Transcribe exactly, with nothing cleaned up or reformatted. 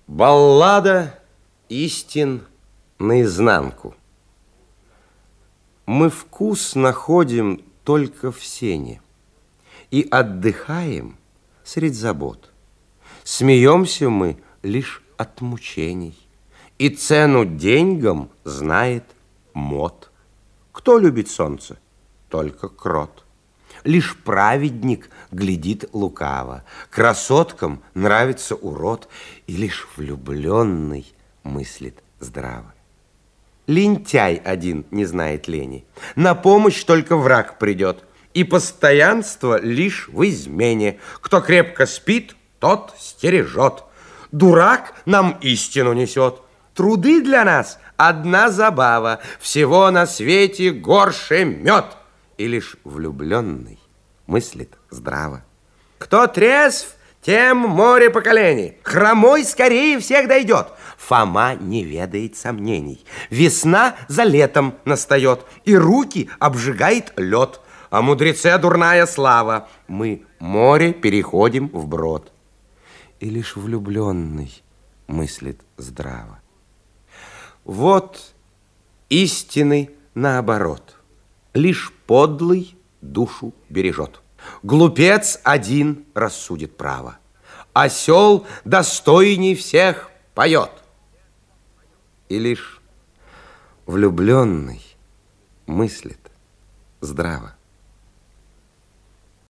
Баллада истин наизнанку. Мы вкус находим только в сене и отдыхаем средь забот. Смеемся мы лишь от мучений, и цену деньгам знает мод. Кто любит солнце? Только крот. Лишь праведник глядит лукаво, красоткам нравится урод, и лишь влюбленный мыслит здраво. Лентяй один не знает лени, на помощь только враг придет, и постоянство лишь в измене. Кто крепко спит, тот стережет. Дурак нам истину несет. Труды для нас одна забава, всего на свете горше мед. И лишь влюбленный мыслит здраво. Кто трезв, тем море поколений. Хромой скорее всех дойдет. Фома не ведает сомнений. Весна за летом настает, и руки обжигает лед. О мудреце дурная слава. Мы море переходим вброд. И лишь влюбленный мыслит здраво. Вот истины наоборот. Лишь подлый душу бережет. Глупец один рассудит право. Осел достойней всех поет. И лишь влюбленный мыслит здраво.